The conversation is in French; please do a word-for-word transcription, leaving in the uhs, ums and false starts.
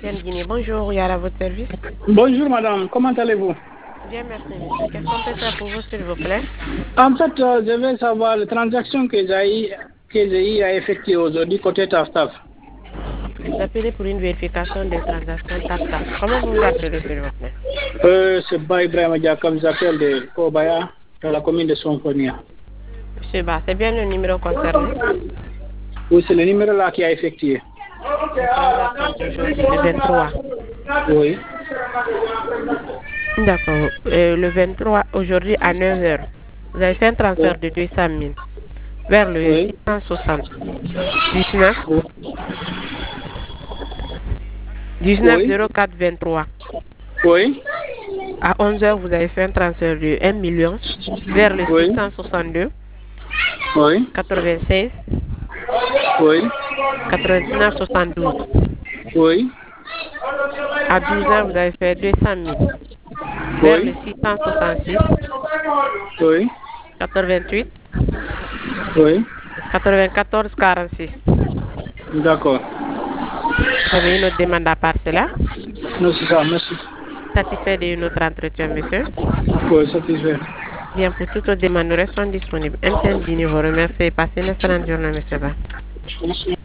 M T N Guinée. Bonjour, Yara, à votre service. Bonjour madame, comment allez-vous? Bien, merci monsieur. Qu'est-ce qu'on peut faire pour vous, s'il vous plaît? En fait, euh, je veux savoir les transactions que j'ai que j'ai eu à effectuer aujourd'hui côté TAF-TAF. Vous appelez pour une vérification des transactions TAF-TAF. Comment vous vous appelez, s'il vous plaît? Euh, c'est Ba Ibrahima Dia, comme j'appelle de Kobaya, dans la commune de Sonfonia. Monsieur Ba, c'est bien le numéro concerné? Oui, c'est le numéro là qui a effectué. La transaction d'aujourd'hui, le vingt-trois. Oui. D'accord. Euh, le vingt-trois, aujourd'hui à neuf heures. Vous avez fait un transfert de deux cent mille vers le Oui. six cent soixante. dix-neuf. dix-neuf Oui. zéro quatre vingt-trois. Oui. À onze heures, vous avez fait un transfert de un million vers le Oui. six cent soixante-deux. Oui. quatre-vingt-seize. Oui. quatre-vingt-neuf soixante-douze. Oui. À douze heures, vous avez fait deux cent mille vers le Oui. six cent soixante-six. Oui. quatre-vingt-huit. Oui. quatre-vingt-quatorze quarante-six. D'accord. Vous avez une autre demande à part cela? Non, c'est ça, merci. Satisfait de notre entretien, monsieur? Oui, satisfait. Bien, pour toute autre demande, nous restons disponibles. M T N Guinée vous remercie et passez une excellente journée, monsieur Ba. Merci.